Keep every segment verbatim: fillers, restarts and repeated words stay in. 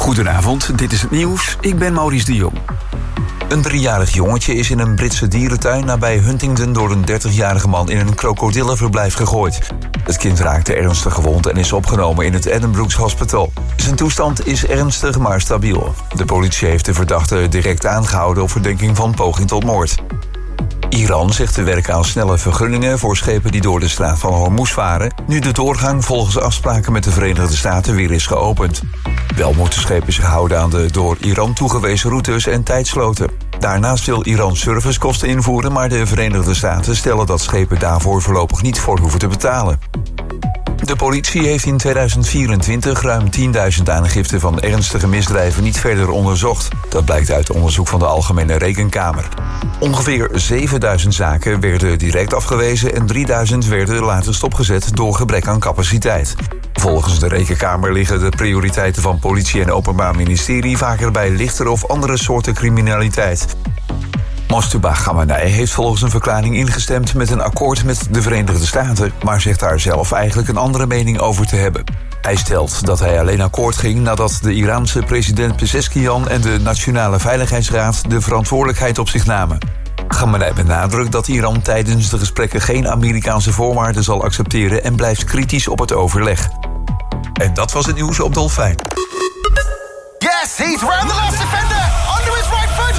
Goedenavond, dit is het nieuws. Ik ben Maurice de Jong. Een driejarig jongetje is in een Britse dierentuin nabij Huntingdon door een dertigjarige man in een krokodillenverblijf gegooid. Het kind raakte ernstig gewond en is opgenomen in het Addenbrooke's Hospital. Zijn toestand is ernstig, maar stabiel. De politie heeft de verdachte direct aangehouden op verdenking van poging tot moord. Iran zegt te werken aan snelle vergunningen voor schepen die door de straat van Hormuz varen, nu de doorgang volgens afspraken met de Verenigde Staten weer is geopend. Wel moeten schepen zich houden aan de door Iran toegewezen routes en tijdsloten. Daarnaast wil Iran servicekosten invoeren, maar de Verenigde Staten stellen dat schepen daarvoor voorlopig niet voor hoeven te betalen. De politie heeft in tweeduizend vierentwintig ruim tienduizend aangiften van ernstige misdrijven niet verder onderzocht. Dat blijkt uit onderzoek van de Algemene Rekenkamer. Ongeveer zevenduizend zaken werden direct afgewezen en drieduizend werden later stopgezet door gebrek aan capaciteit. Volgens de Rekenkamer liggen de prioriteiten van politie en openbaar ministerie vaker bij lichter of andere soorten criminaliteit. Mostuba Khamenei heeft volgens een verklaring ingestemd met een akkoord met de Verenigde Staten, maar zegt daar zelf eigenlijk een andere mening over te hebben. Hij stelt dat hij alleen akkoord ging nadat de Iraanse president Pezeshkian en de Nationale Veiligheidsraad de verantwoordelijkheid op zich namen. Khamenei benadrukt dat Iran tijdens de gesprekken geen Amerikaanse voorwaarden zal accepteren en blijft kritisch op het overleg. En dat was het nieuws op Dolfijn. Yes, he's round the last defender, under his right foot.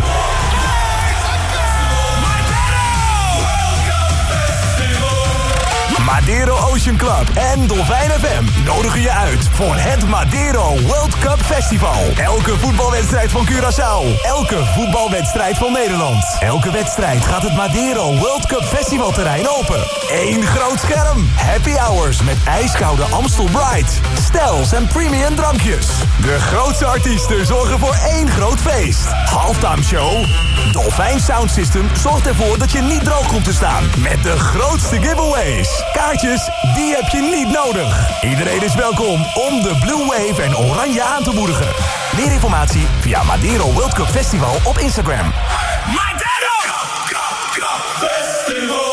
Madero Ocean Club en Dolfijn F M nodigen je uit voor het Madero World Cup Festival. Elke voetbalwedstrijd van Curaçao, elke voetbalwedstrijd van Nederland. Elke wedstrijd gaat het Madero World Cup Festivalterrein open. Eén groot scherm, happy hours met ijskoude Amstel Bright, stels en premium drankjes. De grootste artiesten zorgen voor één groot feest. Halftime show. Dolfijn Sound System zorgt ervoor dat je niet droog komt te staan met de grootste giveaways. Kaartjes, die heb je niet nodig. Iedereen is welkom om de Blue Wave en Oranje aan te moedigen. Meer informatie via Madero World Cup Festival op Instagram. Madero! Festival!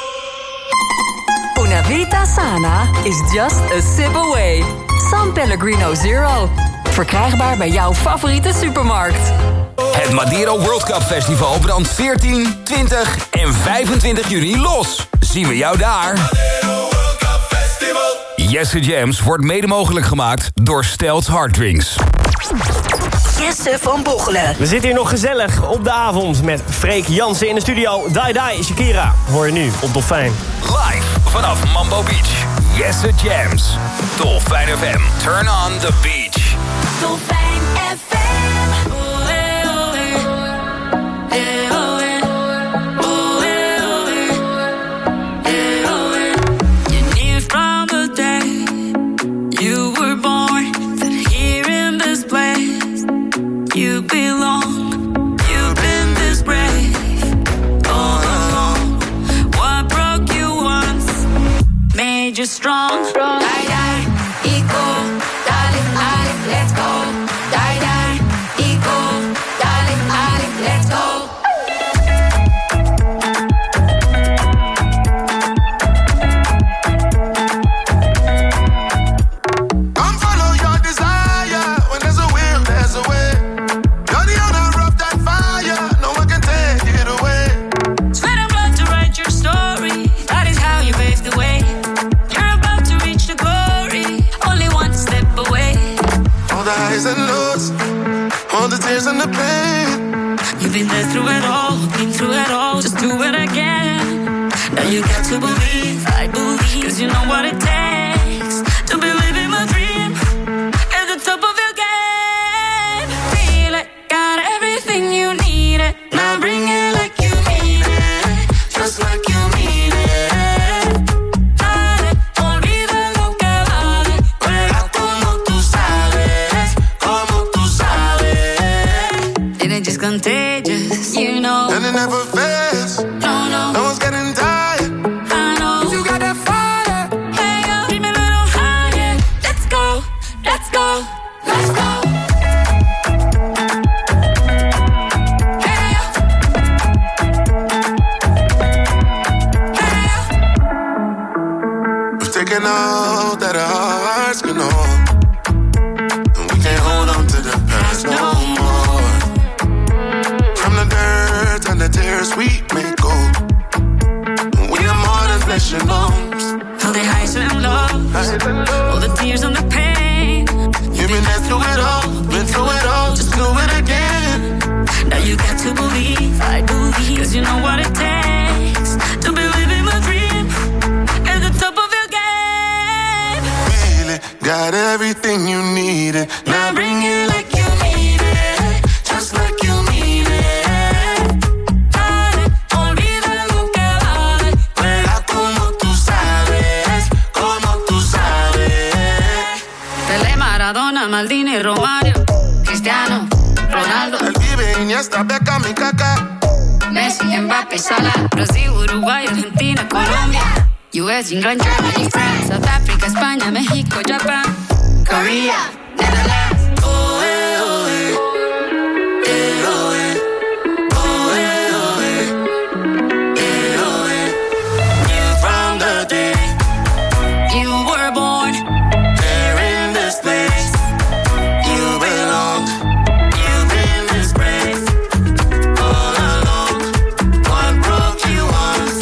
Una vita sana is just a sip away. San Pellegrino Zero. Verkrijgbaar bij jouw favoriete supermarkt. Het Madero World Cup Festival brandt veertien, twintig en vijfentwintig juni los. Zien we jou daar? Jesse Jams wordt mede mogelijk gemaakt door Stelt Harddrinks. Jesse van Bochelen. We zitten hier nog gezellig op de avond met Freek Jansen in de studio. Dai Dai, Shakira, hoor je nu op Dolfijn. Live vanaf Mambo Beach. Jesse Jams. Dolfijn F M. Turn on the beach. Dolfijn F M. You belong, you've been this brave all along. What broke you once made you strong. Die, die, equal, darling, Ali, let's go. Die, die, equal, darling, Ali, let's go. Come follow your desire. When there's a will, there's a way. And lows, all the tears and the pain. You've been there through it all, been through it all. Just do it again. Now you got to believe, I believe, cause you know what it takes to believe in my dream. At the top of your game. Feel it, got everything you need it. Now bring it like you mean it, just like you mean it. Contagious, you know. And it never fails. No, no. No one's getting tired. I know. You got that fire. Hey, yo, keep me a little higher. Let's go, let's go, let's go. Hey, yo. Hey, yo. We've taken all that our hearts can hold, and we can't hold on to the All the tears and the pain. You've been there through it all, been through it all, just do it again. Now you got to believe, I believe, cause you know what it takes to be living my dream at the top of your game. Feel it, got everything you needed. Now bring it like you need it, just like you need it. Dale, olvida lo que vale, juega como tú sabes, como tú sabes. Pelé, Maradona, Maldini, Romario, Cristiano, Ronaldo, El Pibe, Iniesta, Beckham y Kaká, Messi, Mbappé, Salah, Brasil, Uruguay, Argentina, Colombia, U S, England, Germany, France, South Africa, España, México, Japan, Korea, Netherlands. Oh, eh, oh, eh. Eh, oh, eh. Oh, eh, oh, eh. Eh, oh, eh. Knew from the day you were born, there in this place, you belong. You've been this brave all along. What broke you once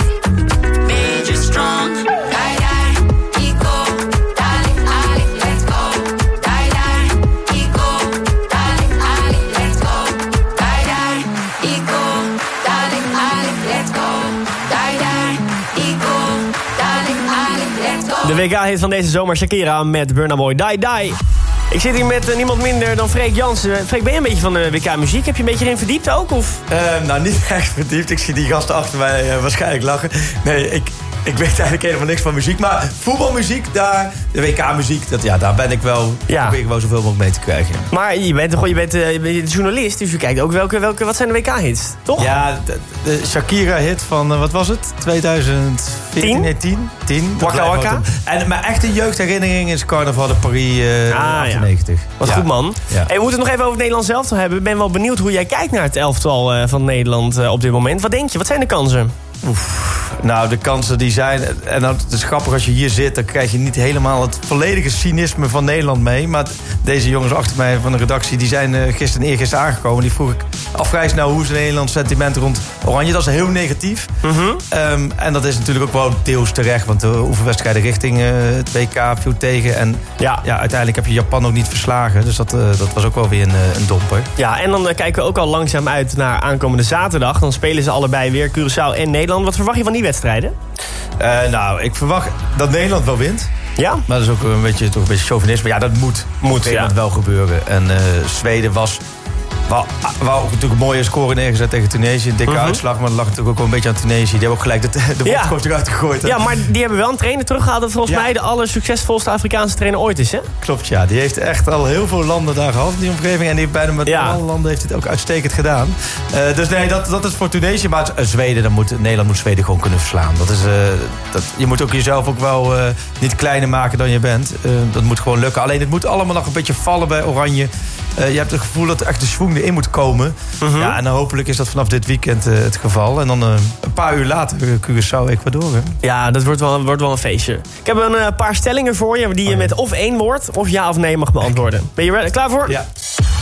made you strong. Die, die, ego, darling, Ali, let's go. Die, die, ego, darling, Ali, let's go. Die, die, ego, darling, Ali, let's go. Die, die, ego, darling, Ali, let's go. De W K-hit van deze zomer, Shakira met Burna Boy, Die Die. Ik zit hier met uh, niemand minder dan Freek Jansen. Freek, ben je een beetje van de W K-muziek? Heb je een beetje erin verdiept ook? Of? Uh, nou, niet echt verdiept. Ik zie die gasten achter mij uh, waarschijnlijk lachen. Nee, ik, ik weet eigenlijk helemaal niks van muziek. Maar voetbalmuziek, daar, de W K-muziek, dat, ja, daar ben ik wel, ja. probeer ik wel zoveel mogelijk mee te krijgen. Maar je bent, je bent, uh, je bent journalist, dus je kijkt ook welke, welke, wat zijn de W K-hits, toch? Ja, de, de Shakira-hit van, uh, wat was het? twintig veertien? Nee, tien. tien. Waka Waka. En mijn echte jeugdherinnering is Carnaval de Paris uh, ah, achtennegentig. Ja. Wat ja. goed, man. Ja. Hey, we moeten het nog even over het Nederlands elftal hebben. Ik ben wel benieuwd hoe jij kijkt naar het elftal uh, van Nederland uh, op dit moment. Wat denk je? Wat zijn de kansen? Oef. Nou, de kansen die zijn... En nou, het is grappig als je hier zit, dan krijg je niet helemaal het volledige cynisme van Nederland mee. Maar deze jongens achter mij van de redactie, die zijn uh, gisteren en eergisteren aangekomen. Die vroeg ik al vrij snel hoe is het Nederlands sentiment rond Oranje. Dat is heel negatief. Mm-hmm. Um, en dat is natuurlijk ook wel deels terecht. Want de oefenwedstrijden richting uh, het W K viel tegen. En ja. Ja, uiteindelijk heb je Japan ook niet verslagen. Dus dat, uh, dat was ook wel weer een, uh, een domper. Ja, en dan uh, kijken we ook al langzaam uit naar aankomende zaterdag. Dan spelen ze allebei weer, Curaçao en Nederland. Wat verwacht je van die wedstrijden? Uh, nou, ik verwacht dat Nederland wel wint. Ja? Maar dat is ook een beetje, toch een beetje chauvinisme. Ja, dat moet. Moet ja. Dat wel gebeuren. En uh, Zweden was... Wou, wou natuurlijk een mooie score neergezet tegen Tunesië. Een dikke mm-hmm. uitslag, maar dat lag natuurlijk ook wel een beetje aan Tunesië. Die hebben ook gelijk de, de bondcoach ja. eruit gegooid. Hè? Ja, maar die hebben wel een trainer teruggehaald... dat volgens ja. mij de allersuccesvolste Afrikaanse trainer ooit is, hè? Klopt, ja. Die heeft echt al heel veel landen daar gehad in die omgeving. En die heeft bijna met ja. alle landen heeft het ook uitstekend gedaan. Uh, dus nee, dat, dat is voor Tunesië. Maar uh, Zweden, dan moet, Nederland moet Zweden gewoon kunnen verslaan. Dat is, uh, dat, je moet ook jezelf ook wel uh, niet kleiner maken dan je bent. Uh, dat moet gewoon lukken. Alleen het moet allemaal nog een beetje vallen bij Oranje. Uh, je hebt het gevoel dat er echt de schwung erin moet komen. Mm-hmm. Ja, en dan hopelijk is dat vanaf dit weekend uh, het geval. En dan uh, een paar uur later uh, Curaçao, Ecuador. Hè? Ja, dat wordt wel, wordt wel een feestje. Ik heb een uh, paar stellingen voor je... die je met of één woord of ja of nee mag beantwoorden. Ben je er klaar voor? Ja.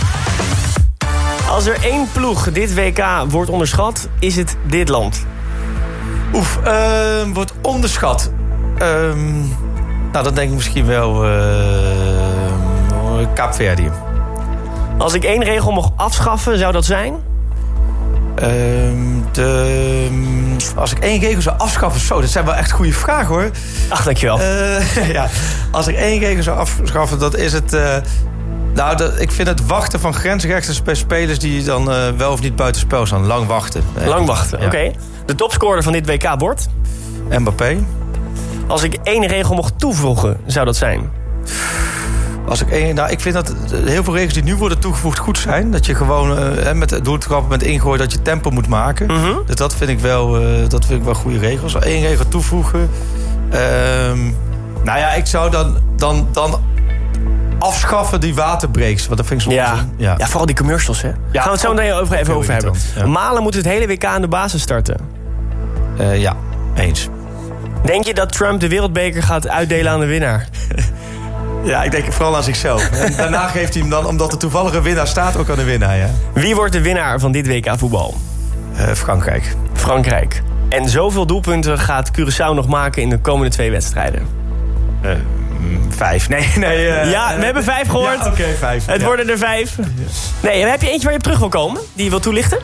Als er één ploeg dit W K wordt onderschat, is het dit land. Oef, uh, wordt onderschat. Uh, nou, dan denk ik misschien wel... Uh, Kaapverdië. Als ik één regel mocht afschaffen, zou dat zijn? Uh, de, als ik één regel zou afschaffen... Zo, dat zijn wel echt goede vragen, hoor. Ach, dankjewel. Uh, ja, als ik één regel zou afschaffen, dat is het... Uh, nou, dat, ik vind het wachten van grensrechters bij spelers... die dan uh, wel of niet buitenspel staan. Lang wachten. Lang wachten, ja. Oké. Okay. De topscorer van dit W K wordt? Mbappé. Als ik één regel mocht toevoegen, zou dat zijn? Als ik, een, nou, ik vind dat heel veel regels die nu worden toegevoegd goed zijn. Dat je gewoon uh, met doeltrappen met ingooien dat je tempo moet maken. Mm-hmm. Dus dat vind ik wel, uh, dat vind ik wel goede regels. Eén regel toevoegen. Um, nou ja, ik zou dan, dan, dan afschaffen die waterbreaks. Want dat vind ik zo ja. ja. ja, vooral die commercials, hè? Ja, gaan we het zo meteen over, even over hebben. Ja. Malen moet het hele W K aan de basis starten. Uh, ja, eens. Denk je dat Trump de wereldbeker gaat uitdelen aan de winnaar? Ja, ik denk vooral aan zichzelf. En daarna geeft hij hem dan, omdat er toevallig een winnaar staat, ook aan de winnaar. Ja. Wie wordt de winnaar van dit W K voetbal? Uh, Frankrijk. Frankrijk. En zoveel doelpunten gaat Curaçao nog maken in de komende twee wedstrijden? Uh, Mm, vijf. Nee, nee. Uh, ja, we hebben vijf gehoord. Ja, Oké, okay, vijf. Het ja. worden er vijf. Nee, heb je eentje waar je op terug wil komen? Die je wil toelichten?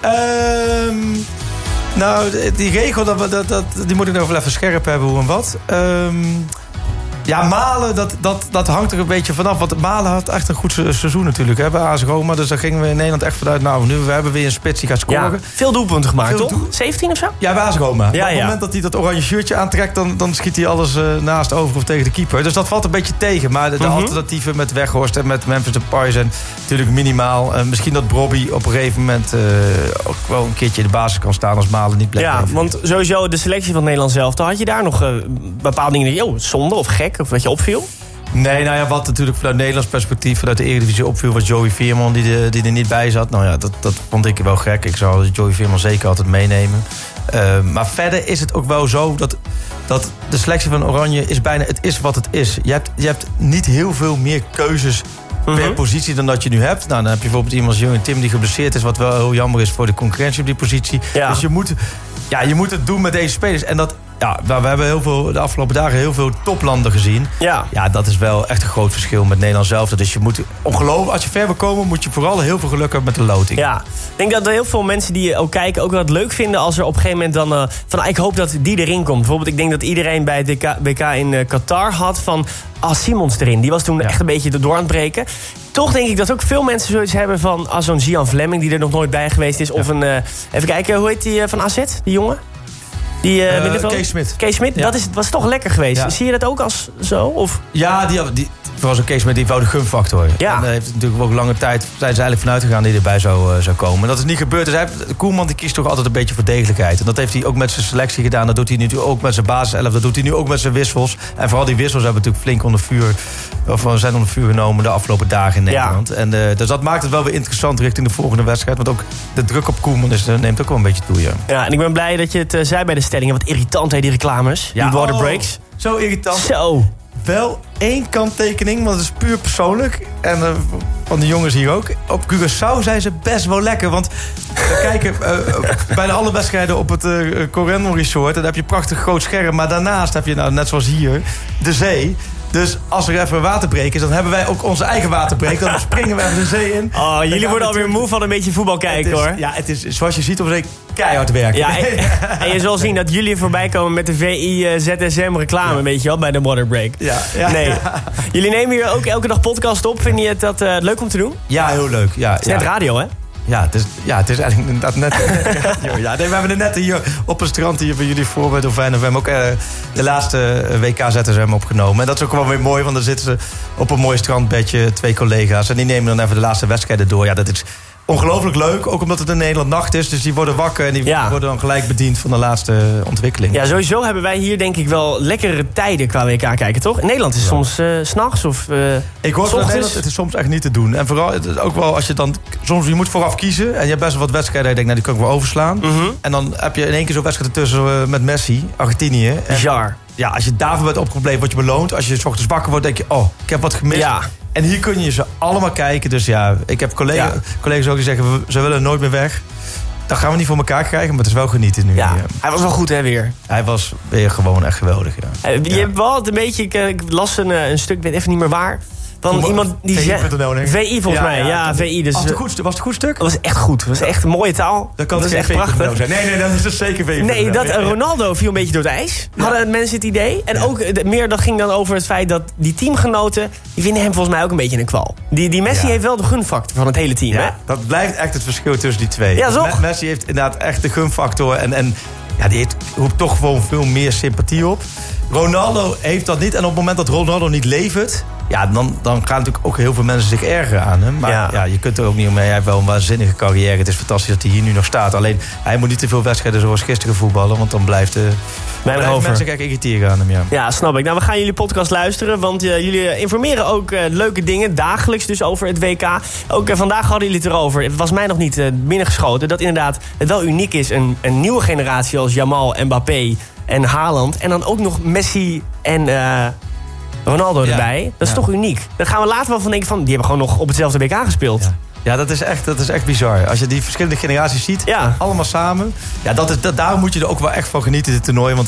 Um, nou, die regel, dat, dat, dat, die moet ik nog wel even scherp hebben, hoe en wat. Um, Ja, Malen, dat, dat, dat hangt er een beetje vanaf. Want Malen had echt een goed seizoen natuurlijk, hè, bij A S Roma. Dus daar gingen we in Nederland echt vanuit. Nou, nu we hebben we weer een spits die gaat scoren. Ja, veel doelpunten gemaakt, veel toch? Doel... zeventien of zo? Ja, bij A S Roma. Ja, Op het ja. moment dat hij dat oranje shirtje aantrekt, dan, dan schiet hij alles uh, naast over of tegen de keeper. Dus dat valt een beetje tegen. Maar de, de mm-hmm. alternatieven met Weghorst en met Memphis Depay zijn natuurlijk minimaal. Uh, misschien dat Brobby op een gegeven moment uh, ook wel een keertje in de basis kan staan als Malen niet blijft. Ja, even. Want sowieso de selectie van het Nederlands elftal. Had je daar nog uh, bepaalde dingen die, oh, zonde of gek of wat je opviel? Nee, nou ja, wat natuurlijk vanuit Nederlands perspectief, vanuit de Eredivisie opviel, was Joey Veerman die, de, die er niet bij zat. Nou ja, dat, dat vond ik wel gek. Ik zou Joey Veerman zeker altijd meenemen. Uh, maar verder is het ook wel zo dat, dat de selectie van Oranje is bijna, het is wat het is. Je hebt, je hebt niet heel veel meer keuzes per mm-hmm. positie dan dat je nu hebt. Nou, dan heb je bijvoorbeeld iemand als Jong en Tim die geblesseerd is, wat wel heel jammer is voor de concurrentie op die positie. Ja. Dus je moet, ja, je moet het doen met deze spelers. En dat, ja, we hebben heel veel, de afgelopen dagen heel veel toplanden gezien. Ja. Ja, dat is wel echt een groot verschil met Nederland zelf. Dus je moet ongelooflijk, als je ver wil komen, moet je vooral heel veel geluk hebben met de loting. Ja, ik denk dat er heel veel mensen die ook kijken ook wel het leuk vinden als er op een gegeven moment dan uh, van, ik hoop dat die erin komt. Bijvoorbeeld, ik denk dat iedereen bij het W K in uh, Qatar had van, ah, Simons erin. Die was toen ja. echt een beetje erdoor aan het breken. Toch denk ik dat ook veel mensen zoiets hebben van, als zo'n Gian Fleming die er nog nooit bij geweest is. Ja. Of een, uh, even kijken, hoe heet die uh, van A Z, die jongen? Die, uh, uh, Kees Smit. Kees Smit, ja. dat is, was toch lekker geweest. Ja. Zie je dat ook als zo? Of? Ja, die, die, vooral zo'n Kees Smit, die wou de gunfactor. Ja. En daar heeft natuurlijk ook lange tijd, zijn ze eigenlijk vanuit gegaan die erbij zou, uh, zou komen. En dat is niet gebeurd. Dus hij heeft, Koeman die kiest toch altijd een beetje voor degelijkheid. En dat heeft hij ook met zijn selectie gedaan. Dat doet hij nu ook met zijn basiself. Dat doet hij nu ook met zijn wissels. En vooral die wissels hebben natuurlijk flink onder vuur, of zijn onder vuur genomen de afgelopen dagen in Nederland. Ja. En, uh, dus dat maakt het wel weer interessant richting de volgende wedstrijd. Want ook de druk op Koeman is, uh, neemt ook wel een beetje toe. Ja. Ja, en ik ben blij dat je het uh, zei bij de stellingen. Wat irritant, hè, die reclames. Ja. Die water breaks. Oh, zo irritant. Zo. Wel één kanttekening, want het is puur persoonlijk. En uh, van de jongens hier ook. Op Curaçao zijn ze best wel lekker. Want we kijken uh, bij de alle wedstrijden op het uh, Corendon Resort. En dan heb je een prachtig groot scherm. Maar daarnaast heb je, nou, net zoals hier, de zee. Dus als er even waterbreak is, dan hebben wij ook onze eigen waterbreak. Dan springen we even de zee in. Oh, jullie worden alweer moe van een beetje voetbal kijken, is, hoor. Ja, het is, zoals je ziet, op zee keihard werken. Ja, en, en je zal zien dat jullie voorbij komen met de V I uh, Z S M reclame, ja. weet je wel, bij de waterbreak. Ja, ja, nee. Ja. Jullie nemen hier ook elke dag podcast op. Vind je het dat uh, leuk om te doen? Ja, heel leuk. Ja, het is net ja. radio, hè? Ja, het is, ja, het is eigenlijk inderdaad net... ja, nee, we hebben er net hier op een strand hier bij jullie voor bij Dolfijn. We hebben ook uh, de laatste W K Z S M opgenomen. En dat is ook wel weer mooi, want dan zitten ze op een mooi strandbedje, twee collega's. En die nemen dan even de laatste wedstrijden door. Ja, dat is ongelooflijk leuk, ook omdat het in Nederland nacht is. Dus die worden wakker en die ja. worden dan gelijk bediend van de laatste ontwikkeling. Ja, sowieso hebben wij hier denk ik wel lekkere tijden qua W K kijken, toch? In Nederland is het ja. soms uh, 's nachts of uh, Ik hoor van Nederland, het is soms echt niet te doen. En vooral ook wel als je dan... Soms je moet vooraf kiezen en je hebt best wel wat wedstrijden. En je denkt, nou, die kan ik wel overslaan. Mm-hmm. En dan heb je in één keer zo'n wedstrijd ertussen uh, met Messi, Argentinië. Bizar. Ja, als je daarvoor bent opgebleven, word je beloond. Als je 's ochtends wakker wordt, denk je, oh, ik heb wat gemist. Ja. En hier kun je ze allemaal kijken. Dus ja, ik heb collega, ja. collega's ook die zeggen, ze willen nooit meer weg. Dat gaan we niet voor elkaar krijgen, maar het is wel genieten nu. Ja, hij was wel goed, hè, weer. Hij was weer gewoon echt geweldig, ja. Je ja. hebt wel een beetje, ik, ik las een, een stuk, ik weet even niet meer waar... Van Voetbal, iemand die zegt... V I volgens ja, mij, ja, ja V I. Dus, was, het een goed, was het een goed stuk? Dat was echt goed. Dat was echt een mooie taal. Dat kan dat is echt prachtig. Zijn. Nee, nee, dat is dus zeker V I. Nee, dat ja, ja. Ronaldo viel een beetje door het ijs. Ja. Hadden mensen het idee. En ja. ook de, meer dat ging dan over het feit dat die teamgenoten... die vinden hem volgens mij ook een beetje een kwal. Die, die Messi ja. heeft wel de gunfactor van het hele team. Ja, hè? dat blijft echt het verschil tussen die twee. Ja, toch? Messi heeft inderdaad echt de gunfactor. En, en ja, die heeft, roept toch gewoon veel meer sympathie op. Ronaldo heeft dat niet. En op het moment dat Ronaldo niet levert... ja, dan, dan gaan natuurlijk ook heel veel mensen zich ergeren aan hem. Maar ja. ja, je kunt er ook niet omheen. Hij heeft wel een waanzinnige carrière. Het is fantastisch dat hij hier nu nog staat. Alleen, hij moet niet te veel wedstrijden zoals gisteren voetballen. Want dan blijft de... Mijn over. Mensen kijken irriteren aan hem, ja. Ja, snap ik. Nou, we gaan jullie podcast luisteren. Want uh, jullie informeren ook uh, leuke dingen. Dagelijks dus over het W K. Ook uh, vandaag hadden jullie het erover. Het was mij nog niet uh, binnengeschoten. Dat inderdaad het wel uniek is. Een, een nieuwe generatie als Jamal, Mbappé en Haaland. En dan ook nog Messi en... Uh, Ronaldo erbij. Ja, dat is ja. toch uniek. Daar gaan we later wel van denken van... die hebben gewoon nog op hetzelfde W K gespeeld. Ja, ja dat, is echt, dat is echt bizar. Als je die verschillende generaties ziet, ja. allemaal samen. Ja, dat is, dat, daarom moet je er ook wel echt van genieten, dit toernooi. Want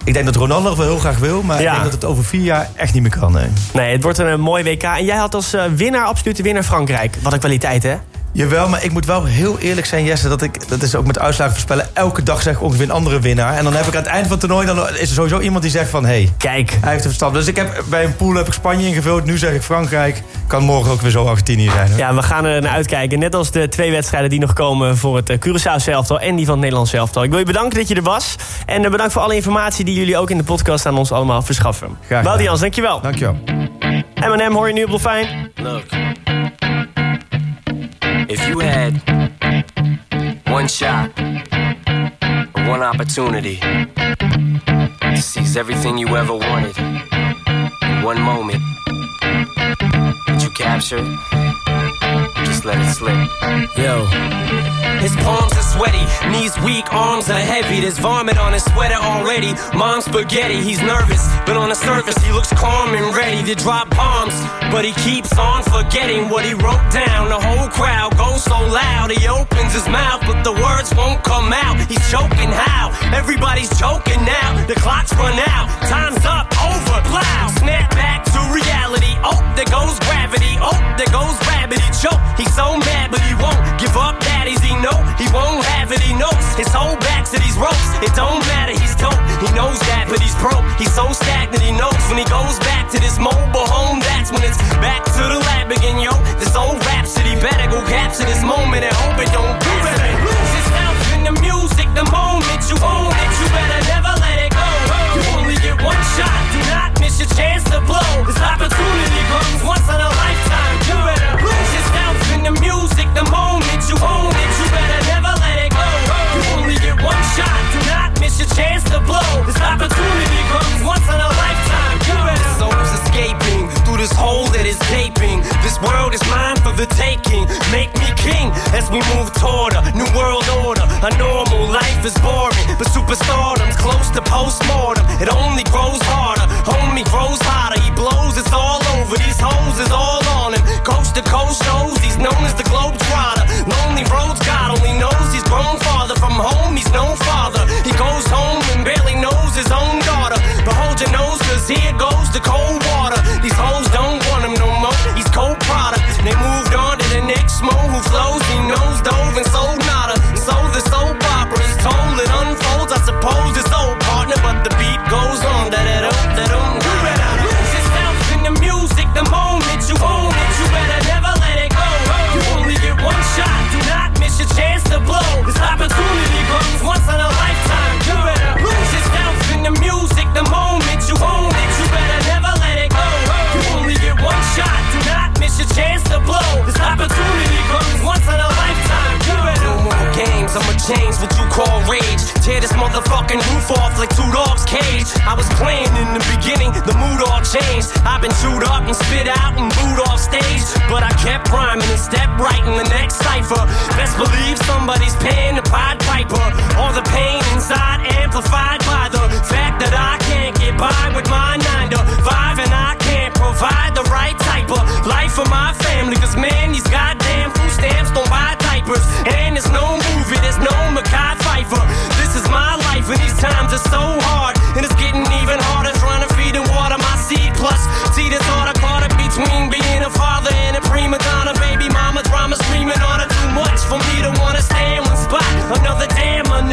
ik denk dat Ronaldo nog wel heel graag wil... maar ja. ik denk dat het over vier jaar echt niet meer kan. Nee, nee het wordt een, een mooi W K. En jij had als uh, winnaar, absolute winnaar Frankrijk. Wat een kwaliteit, hè? Jawel, maar ik moet wel heel eerlijk zijn, Jesse... dat ik, dat is ook met uitslagen voorspellen... elke dag zeg ik ongeveer een andere winnaar. En dan heb ik aan het eind van het toernooi... dan is er sowieso iemand die zegt van... hé, hey, kijk, hij heeft een verstand. Dus ik heb bij een pool heb ik Spanje ingevuld. Nu zeg ik Frankrijk. Kan morgen ook weer zo Argentinië zijn. Hoor. Ja, we gaan er naar uitkijken. Net als de twee wedstrijden die nog komen... voor het Curaçao elftal en die van het Nederlands elftal. Ik wil je bedanken dat je er was. En bedankt voor alle informatie die jullie ook in de podcast... aan ons allemaal verschaffen. Wout Jans, dankjewel. Dankjewel. Eminem hoor je nu op Dolfijn. Look. If you had one shot, or one opportunity to seize everything you ever wanted in one moment, would you capture it? Just let it slip. Yo. His palms are sweaty, knees weak, arms are heavy. There's vomit on his sweater already. Mom's spaghetti, he's nervous, but on the surface he looks calm and ready to drop bombs. But he keeps on forgetting what he wrote down. The whole crowd goes so loud, he opens his mouth, but the words won't come out. He's choking how? Everybody's choking now. The clock's run out, time's up, over, plow. Snap back to reality. Oh, there goes gravity. Oh, there goes gravity. Choke. He's so mad, but he won't give up. Daddies, he know he won't have it. He knows his whole back to these ropes. It don't matter, he's dope. He knows that, but he's broke. He's so stagnant. He knows when he goes back to this mobile home. That's when it's back to the lab again, yo. This old rhapsody better go capture this moment and hope it don't do it. Lose yourself in the music the moment you own it. You better never let it go. You only get one shot. Do not miss your chance to blow. This opportunity comes once in a lifetime. You better lose yourself in the music the moment you own it. You better never let it go. You only get one shot. Do not miss your chance to blow. This opportunity comes once in a lifetime. You better. Soul's escaping through this hole that is gaping. This world is mine for the taking. Make me king as we move toward a new world order. A normal life is boring, but superstardom's close to postmortem. It only grows harder. Homie grows hotter. He blows. It's all over. These hoes is all on him. Coast to coast shows. He's known as the Globetrotter. Lonely roads. God only knows he's grown farther from home. He's no father. He goes home and barely knows his own daughter. But hold your nose, cause here goes the cold water. These hoes don't want him no more. He's cold product. They moved on to the next mo who flows. He knows dove and sold nada. So the soap opera is told. It unfolds. I suppose it's old partner, but the beat goes on. Da da da da da. You better lose yourself in the music the moment you own it. You better never let it go. You only get one shot. Do not miss your chance to blow. This opportunity comes once in a lifetime. You better lose yourself in the music the moment you own it. You better never let it go. You only get one shot. Do not miss your chance to blow. This opportunity comes once in a lifetime. You better. No more games. I'ma change what you call rage. Tear this motherfucking roof off like two dogs' cage. I was playing in the beginning, the mood all changed. I've been chewed up and spit out and booed off stage, but I kept rhyming and stepped right in the next cipher. Best believe somebody's paying the Pied Piper. All the pain inside amplified by the fact that I can't get by with my nine to five, and I can't provide the right type of life for my family. Cause man, these goddamn food stamps don't buy diapers, and there's no movie, there's no Mackay Pfeiffer. This is my life and these times are so hard, and it's getting even harder trying to feed and water my seed. Plus, see this order caught up between being a father and a prima donna. Baby mama drama screaming on her too much for me to wanna stay in one spot. Another damn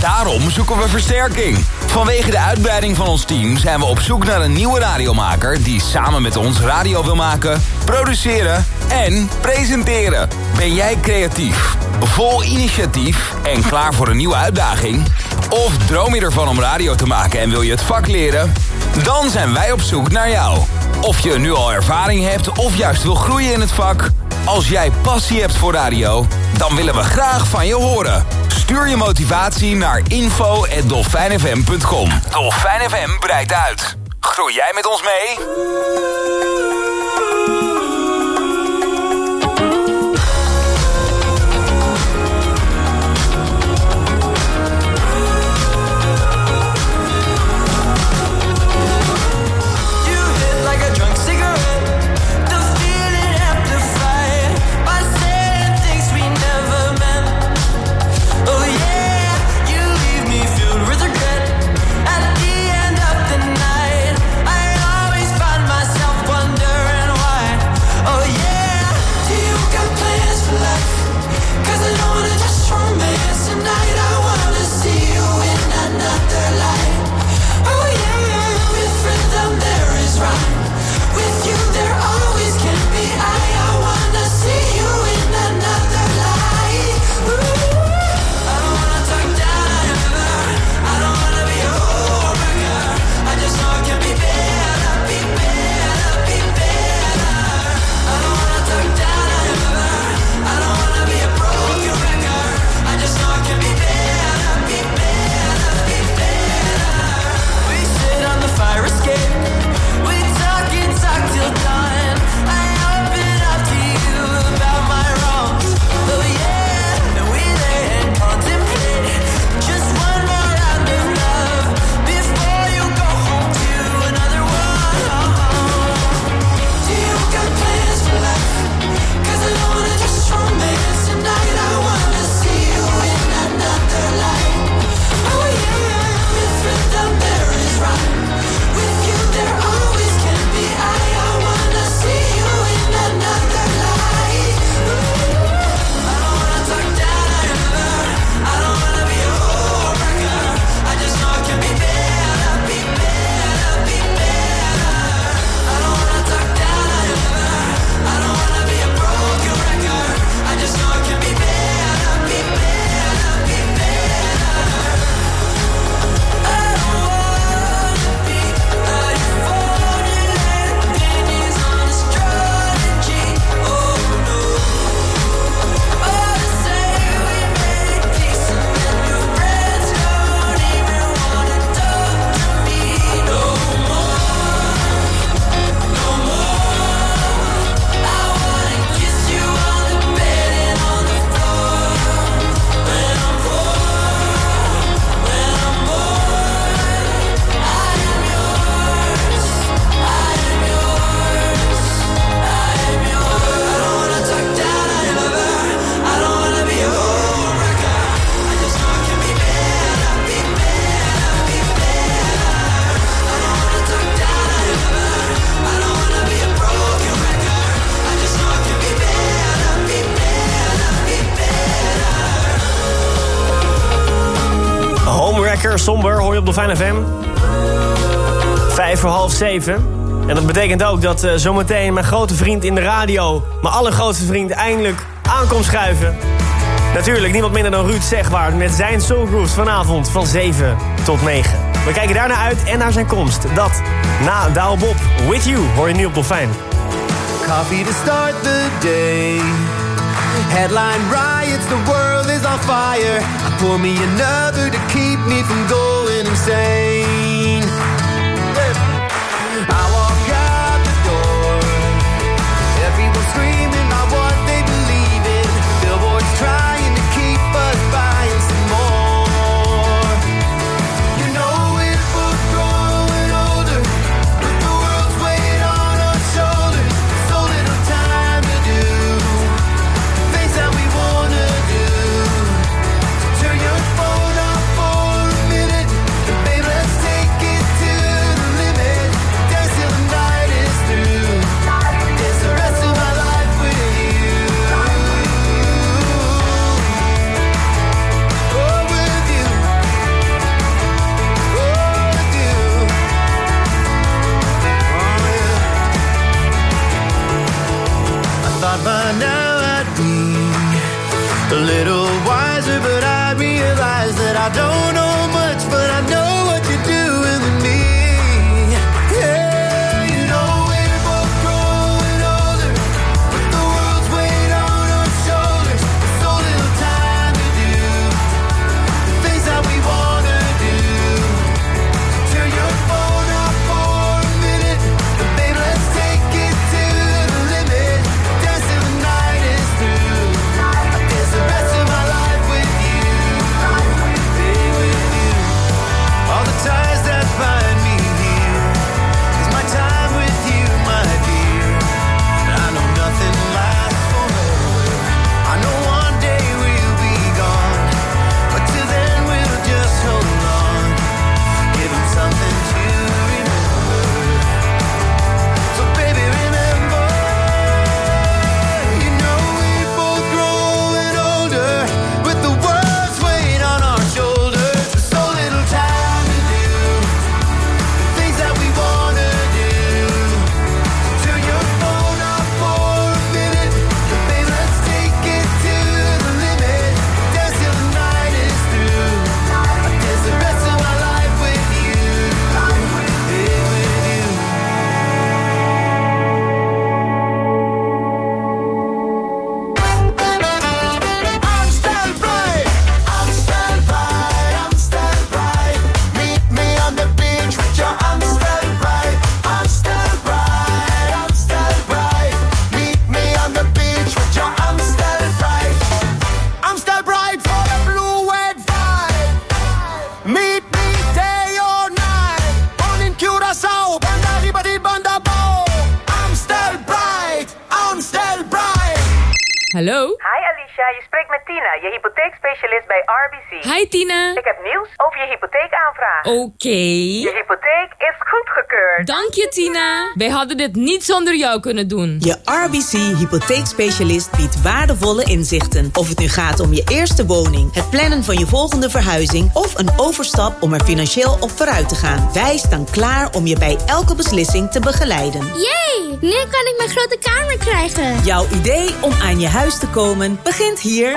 Daarom zoeken we versterking. Vanwege de uitbreiding van ons team zijn we op zoek naar een nieuwe radiomaker... die samen met ons radio wil maken, produceren en presenteren. Ben jij creatief, vol initiatief en klaar voor een nieuwe uitdaging? Of droom je ervan om radio te maken en wil je het vak leren? Dan zijn wij op zoek naar jou. Of je nu al ervaring hebt of juist wil groeien in het vak... Als jij passie hebt voor radio, dan willen we graag van je horen. Stuur je motivatie naar info at dolfijn f m punt com. Dolfijn F M breidt uit. Groei jij met ons mee? Somber hoor je op Dolfijn F M. Vijf voor half zeven. En dat betekent ook dat uh, zometeen mijn grote vriend in de radio... mijn allergrootste vriend eindelijk aankomt schuiven. Natuurlijk niemand minder dan Ruud Zegwaard... met zijn Soul Grooves vanavond van zeven tot negen. We kijken daarna uit en naar zijn komst. Dat na Douwe Bob. With You hoor je nu op Dolfijn. Coffee to start the day. Headline riots, the world is on fire. I pour me another to keep me from going insane. I walk out the door. Everyone screaming out what they believe in. Billboards trying to keep us buying some more. You know we're both growing older, but the world's weight on our shoulders. So little time to do things that we wanna do. So turn your phone off for a minute, and baby, let's take Hallo? Hi Alicia, je spreekt met Tina, je hypotheekspecialist bij R B C. Hi Tina. Ik heb nieuws over je hypotheekaanvraag. Oké. Okay. Je hypotheek is goedgekeurd. Dank je Tina. Wij hadden dit niet zonder jou kunnen doen. Je R B C hypotheekspecialist biedt waardevolle inzichten. Of het nu gaat om je eerste woning, het plannen van je volgende verhuizing of een overstap om er financieel op vooruit te gaan. Wij staan klaar om je bij elke beslissing te begeleiden. Yay! Nu kan ik mijn grote kamer krijgen. Jouw idee om aan je huis te komen begint hier.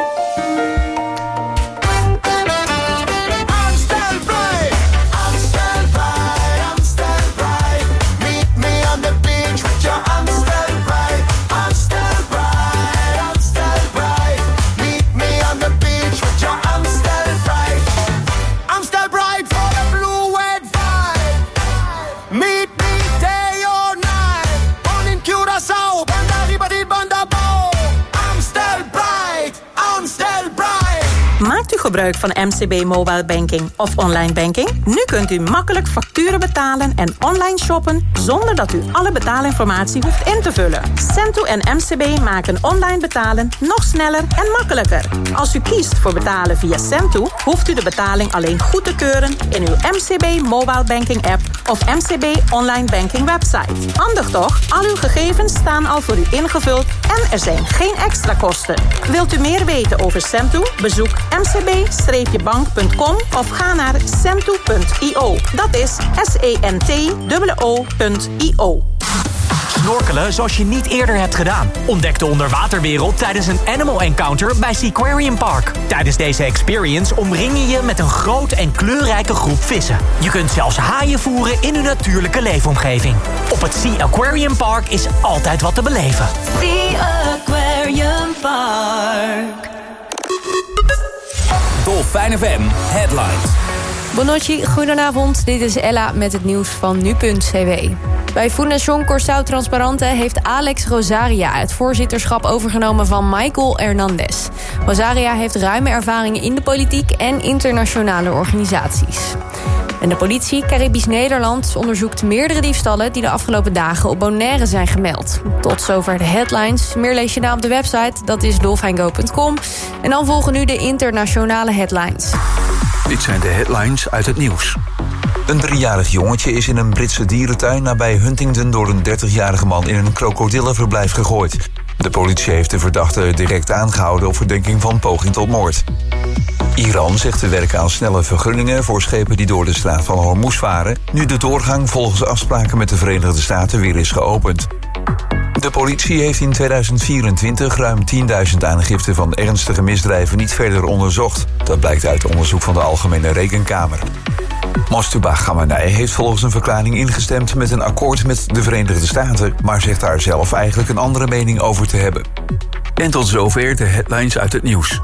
Maakt u gebruik van M C B Mobile Banking of online banking? Nu kunt u makkelijk facturen betalen en online shoppen zonder dat u alle betaalinformatie hoeft in te vullen. Sento en M C B maken online betalen nog sneller en makkelijker. Als u kiest voor betalen via Sento, hoeft u de betaling alleen goed te keuren in uw M C B Mobile Banking app of M C B Online Banking website. Handig toch? Al uw gegevens staan al voor u ingevuld en er zijn geen extra kosten. Wilt u meer weten over Sento? Bezoek m c b bank punt com of ga naar sento punt i o. Dat is S E N T O O punt I O. Snorkelen zoals je niet eerder hebt gedaan. Ontdek de onderwaterwereld tijdens een Animal Encounter bij Seaquarium Park. Tijdens deze experience omring je je met een groot en kleurrijke groep vissen. Je kunt zelfs haaien voeren in hun natuurlijke leefomgeving. Op het Sea Aquarium Park is altijd wat te beleven. Sea Aquarium Park. Dolfijn F M Headlines. Bonocci, goedenavond. Dit is Ella met het nieuws van nu punt c w. Bij Fundación Corsao Transparente heeft Alex Rosaria het voorzitterschap overgenomen van Michael Hernandez. Rosaria heeft ruime ervaringen in de politiek en internationale organisaties. En de politie, Caribisch Nederland, onderzoekt meerdere diefstallen die de afgelopen dagen op Bonaire zijn gemeld. Tot zover de headlines. Meer lees je na op de website, dat is dolfijngo punt com. En dan volgen nu de internationale headlines. Dit zijn de headlines uit het nieuws. Een driejarig jongetje is in een Britse dierentuin nabij Huntingdon door een dertigjarige man in een krokodillenverblijf gegooid. De politie heeft de verdachte direct aangehouden op verdenking van poging tot moord. Iran zegt te werken aan snelle vergunningen voor schepen die door de straat van Hormuz varen, nu de doorgang volgens afspraken met de Verenigde Staten weer is geopend. De politie heeft in tweeduizend vierentwintig ruim tienduizend aangiften van ernstige misdrijven niet verder onderzocht. Dat blijkt uit onderzoek van de Algemene Rekenkamer. Mostuba Khamenei heeft volgens een verklaring ingestemd met een akkoord met de Verenigde Staten, maar zegt daar zelf eigenlijk een andere mening over te hebben. En tot zover de headlines uit het nieuws.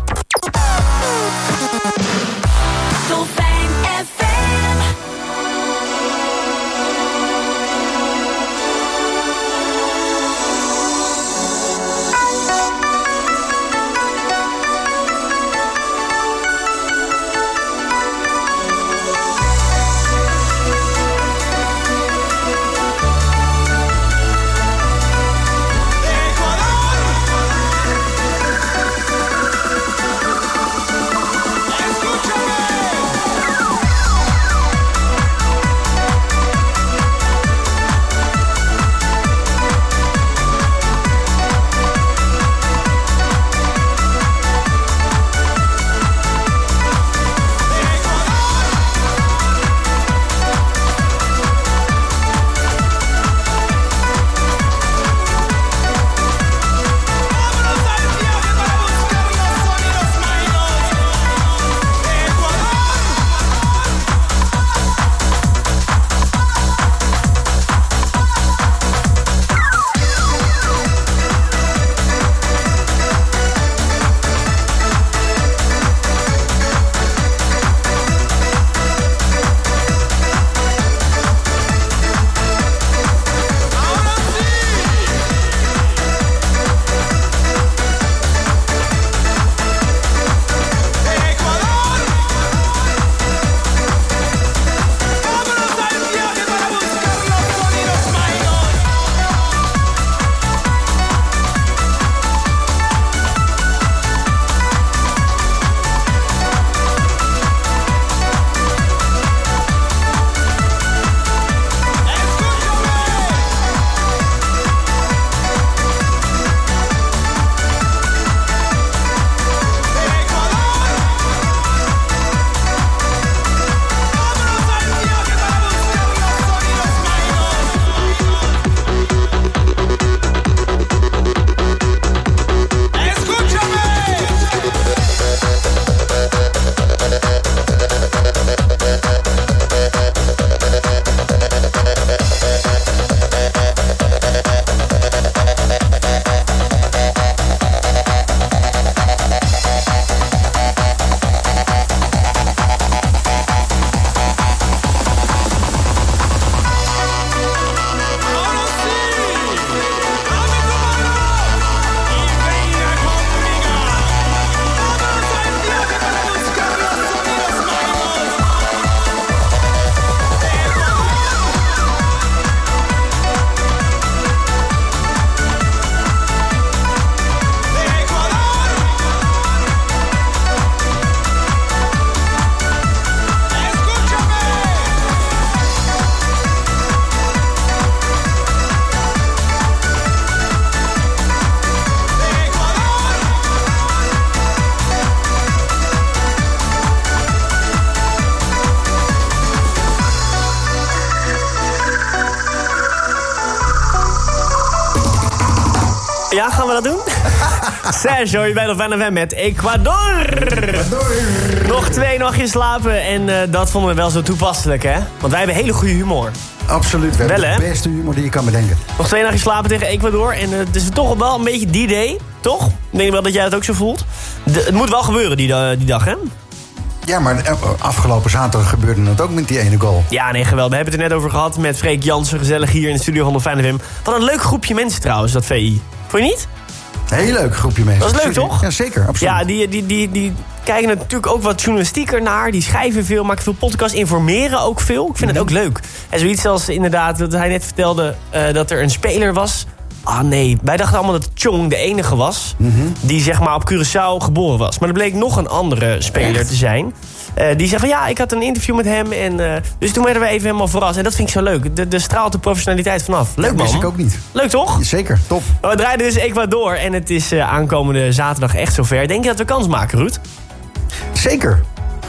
Ja, gaan we dat doen? Sergio, hoor je bij Dolfijn F M met Ecuador. Ecuador. Nog twee nachtjes slapen en uh, dat vonden we wel zo toepasselijk, hè? Want wij hebben hele goede humor. Absoluut, we wel, hebben de beste humor die je kan bedenken. Nog twee nachtjes slapen tegen Ecuador en uh, het is toch wel een beetje die day, toch? Ik denk wel dat jij het ook zo voelt. De, het moet wel gebeuren die, uh, die dag, hè? Ja, maar afgelopen zaterdag gebeurde het ook met die ene goal. Ja, nee, geweldig. We hebben het er net over gehad met Freek Jansen, gezellig hier in de studio van Dolfijn F M. Wat een leuk groepje mensen trouwens, dat V I. Vond je niet? Heel leuk groepje mensen. Dat is leuk, toch? Ja, zeker, absoluut. Ja, die, die, die, die kijken natuurlijk ook wat journalistieker naar. Die schrijven veel, maken veel podcasts, informeren ook veel. Ik vind het ook leuk. En zoiets als inderdaad, dat hij net vertelde uh, dat er een speler was. Ah nee, wij dachten allemaal dat Chong de enige was mm-hmm. die zeg maar op Curaçao geboren was. Maar er bleek nog een andere speler Echt? te zijn. Uh, die zei van ja, ik had een interview met hem. En, uh, dus toen werden we even helemaal verrast. En dat vind ik zo leuk. De, de straalt de professionaliteit vanaf. Leuk man. Dat wist ik ook niet. Leuk toch? Zeker, top. Maar we draaien dus Ecuador. En het is uh, aankomende zaterdag echt zover. Denk je dat we kans maken, Ruud? Zeker.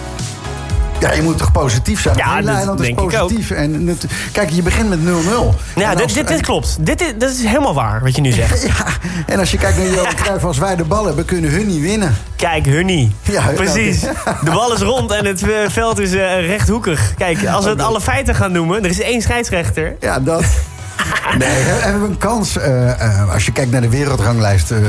Ja, je moet toch positief zijn? Ja, dat Nederland is positief. En het, kijk, je begint met nul nul. Ja, als, dit, dit, dit klopt. Dit is, dat is helemaal waar, wat je nu zegt. Ja, en als je kijkt naar Johan Cruijff, als wij de bal hebben, kunnen hun niet winnen. Kijk, hun niet. Ja, precies. De bal is rond en het veld is uh, rechthoekig. Kijk, als we het alle feiten gaan noemen, er is één scheidsrechter. Ja, dat... Nee, hebben we een kans. Uh, uh, als je kijkt naar de wereldranglijst... Uh,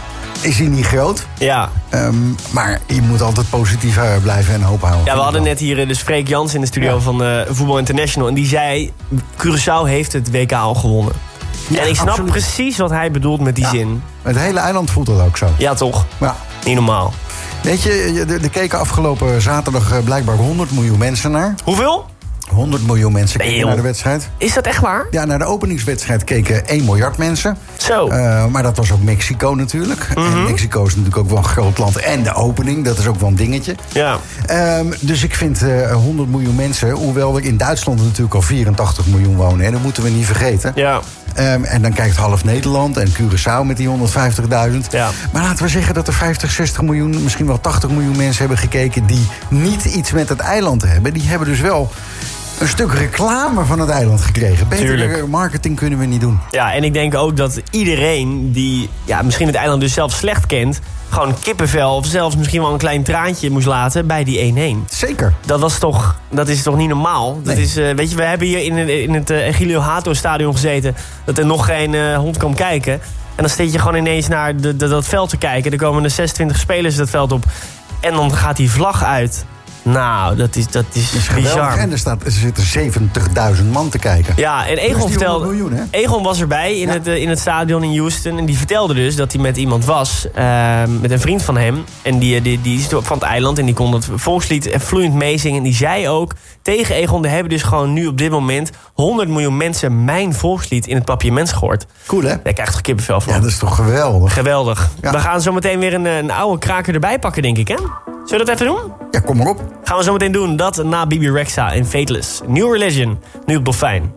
is hij niet groot. Ja. Um, maar je moet altijd positief blijven en hoop houden. Ja, we hadden net hier dus Freek Jans in de studio ja. van uh, Voetbal International. En die zei, Curaçao heeft het W K al gewonnen. Ja, en ik snap absoluut. precies wat hij bedoelt met die ja. zin. Het hele eiland voelt dat ook zo. Ja, toch? Ja. Niet normaal. Weet je, er, er keken afgelopen zaterdag blijkbaar honderd miljoen mensen naar. Hoeveel? honderd miljoen mensen keken nee, naar de wedstrijd. Is dat echt waar? Ja, naar de openingswedstrijd keken één miljard mensen. Zo. Uh, maar dat was ook Mexico natuurlijk. Mm-hmm. En Mexico is natuurlijk ook wel een groot land. En de opening, dat is ook wel een dingetje. Ja. Um, dus ik vind uh, honderd miljoen mensen... hoewel er in Duitsland natuurlijk al vierentachtig miljoen wonen... en dat moeten we niet vergeten. Ja. Um, en dan kijkt half Nederland en Curaçao met die honderdvijftigduizend. Ja. Maar laten we zeggen dat er vijftig, zestig miljoen... misschien wel tachtig miljoen mensen hebben gekeken... die niet iets met het eiland hebben. Die hebben dus wel... een stuk reclame van het eiland gekregen. Betere marketing kunnen we niet doen. Ja, en ik denk ook dat iedereen die ja, misschien het eiland dus zelf slecht kent... gewoon kippenvel of zelfs misschien wel een klein traantje moest laten bij die één-één. Zeker. Dat was toch, dat is toch niet normaal? Nee. Dat is, uh, weet je, we hebben hier in, in het uh, Egilio Hato stadion gezeten... dat er nog geen uh, hond kwam kijken. En dan steed je gewoon ineens naar de, de, dat veld te kijken. Er komen er zesentwintig spelers dat veld op. En dan gaat die vlag uit... Nou, dat is, dat is, is bizar. En er, staat, er zitten zeventigduizend man te kijken. Ja, en Egon vertelde... Miljoen, Egon was erbij in, ja. het, in het stadion in Houston. En die vertelde dus dat hij met iemand was. Uh, met een vriend van hem. En die, die, die is van het eiland. En die kon het volkslied vloeiend meezingen. En die zei ook tegen Egon... er hebben dus gewoon nu op dit moment... honderd miljoen mensen mijn volkslied in het papiaments gehoord. Cool, hè? Daar krijgt toch kippenvel van. Ja, dat is toch geweldig. Geweldig. Ja. We gaan zo meteen weer een, een oude kraker erbij pakken, denk ik, hè? Zullen we dat even doen? Ja, kom maar op. Gaan we zo meteen doen. Dat na Bibi Rexha in Fateless. New Religion. Nu op Dolfijn.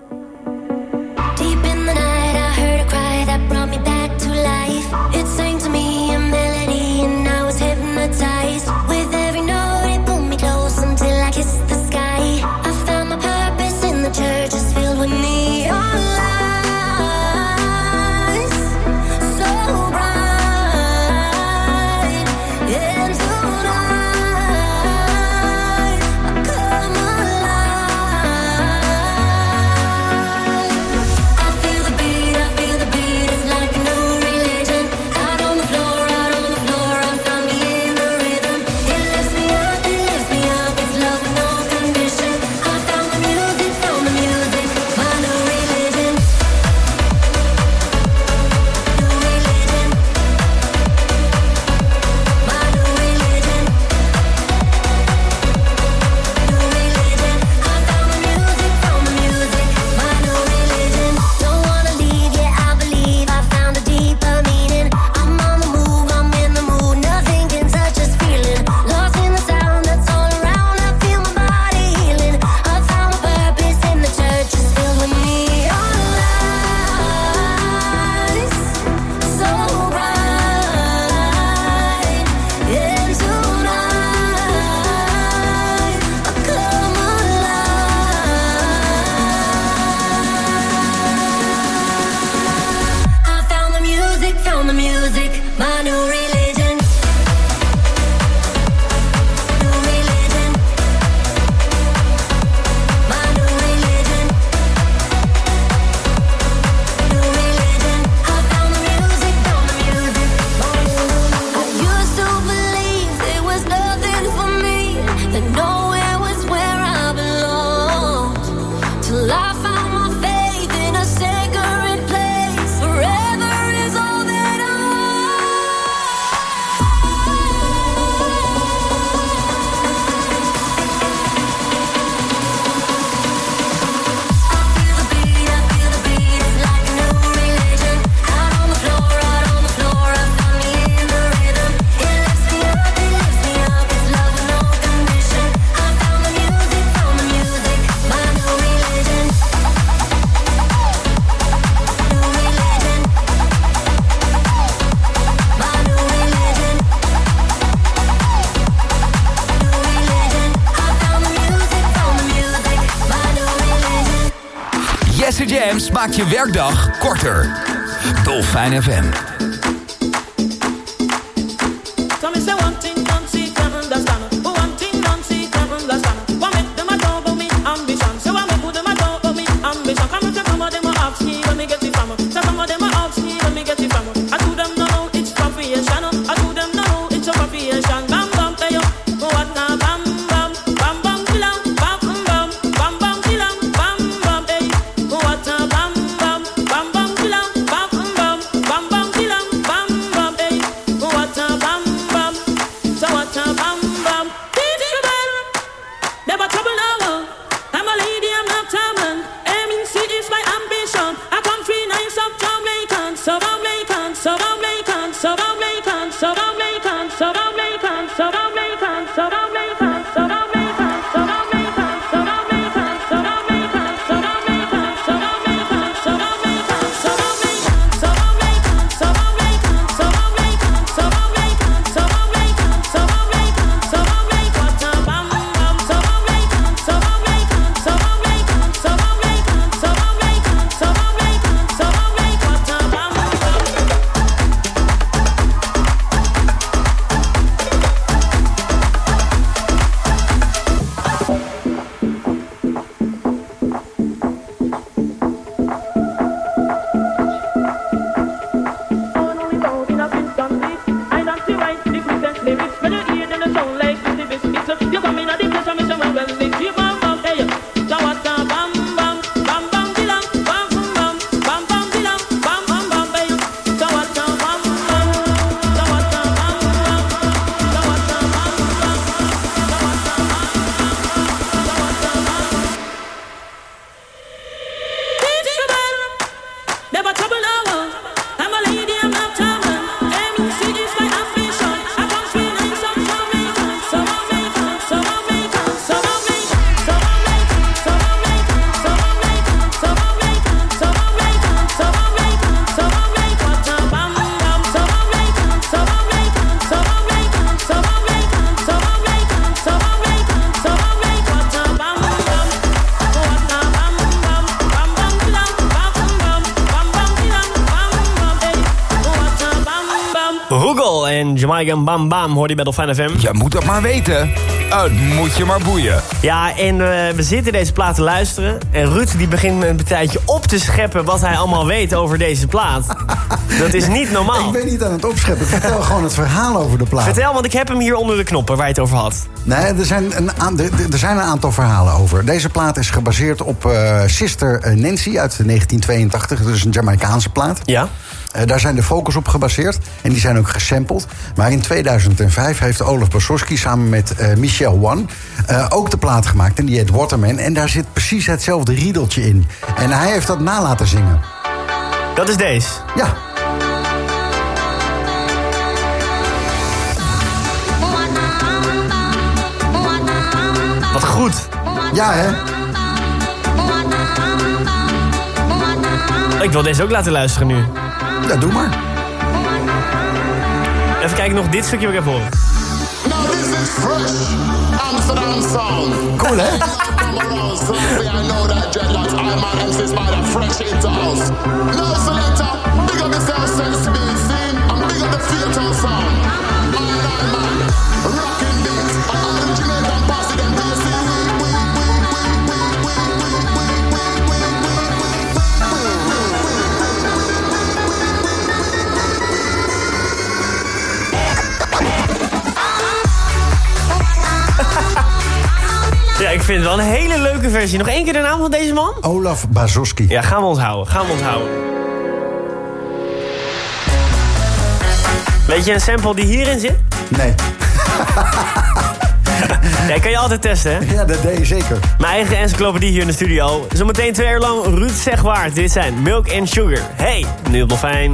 Alles maakt je werkdag korter. Dolfijn F M. Jamaica Bam Bam hoorde je bij Dolfijn F M. Je moet dat maar weten. Het moet je maar boeien. Ja, en uh, we zitten deze plaat te luisteren. En Ruud die begint met een tijdje op te scheppen wat hij allemaal weet over deze plaat. Dat is niet normaal. Ik ben niet aan het opscheppen. Vertel gewoon het verhaal over de plaat. Vertel, want ik heb hem hier onder de knoppen waar je het over had. Nee, er zijn een, er zijn een aantal verhalen over. Deze plaat is gebaseerd op uh, Sister Nancy uit negentien tweeëntachtig. Dat is een Jamaicaanse plaat. Ja. Uh, daar zijn de vocals op gebaseerd. En die zijn ook gesampled. Maar in tweeduizend vijf heeft Olaf Basoski samen met uh, Michelle One uh, ook de plaat gemaakt. En die heet Waterman. En daar zit precies hetzelfde riedeltje in. En hij heeft dat na laten zingen. Dat is deze? Ja. Wat goed. Ja, hè? Ik wil deze ook laten luisteren nu. Ja, doe maar. Even kijken, nog dit stukje wat ik heb horen. Now this is fresh Amsterdam sound. Cool, hè? I know that dreadlocks, I'm my M C's by the fresh into house. No selector, big up yourself, sense to be seen. I'm big up the theater sound. Man, I'm man, rocking beats. I'm the Jamaican posse, them do you see? Ja, ik vind het wel een hele leuke versie. Nog één keer de naam van deze man? Olaf Basoski. Ja, gaan we onthouden. Gaan we onthouden. Weet je een sample die hierin zit? Nee. Ja, kan je altijd testen, hè? Ja, dat deed je zeker. Mijn eigen encyclopedie hier in de studio. Zometeen twee uur lang Ruud Zegwaard. Dit zijn Milk and Sugar. Hey, nu op Dolfijn.